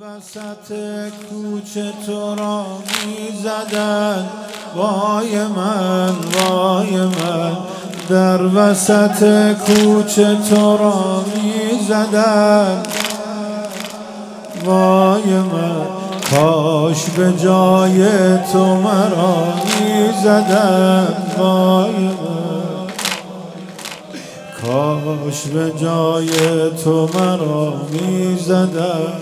وسط کوچه تو را می زدن، وای من وای من. در وسط کوچه تو را می زدن، وای من. کاش به جای تو مرا می زدن، وای من. کاش به جای تو مرا می زدن.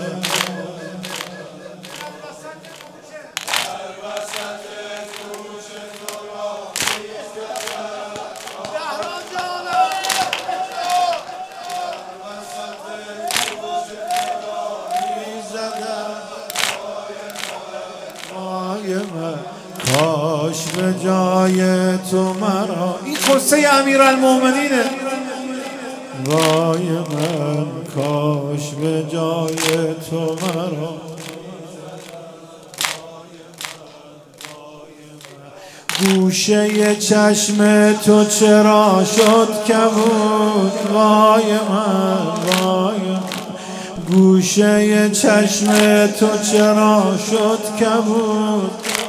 کاش به جای تو مرا. این قصه امیرالمومنینه. وای من کاش به جای تو مرا. گوشه چشم تو چرا شد کبود، وای من وای من. گوشه چشم تو چرا شد کبود،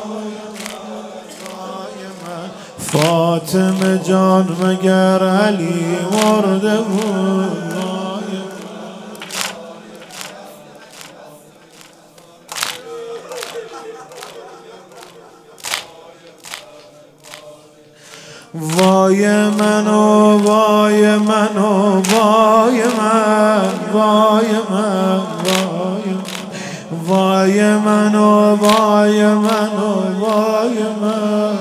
فاطمه جان مگر علی مرده بود. وای من و وای من و وای من وای من وای من و وای من و وای من.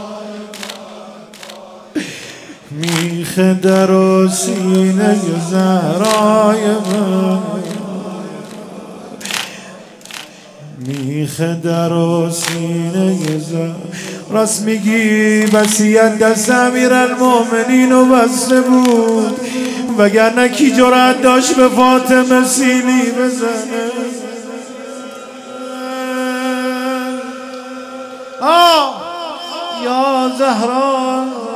میخ در و سینه زهرای من، میخ در و سینه زهرای. راست میگی وصیت دست امیرالمومنین و بسته بود، وگرنه کی جرأت داشت به فاطمه سیلی بزنه؟ یا زهرا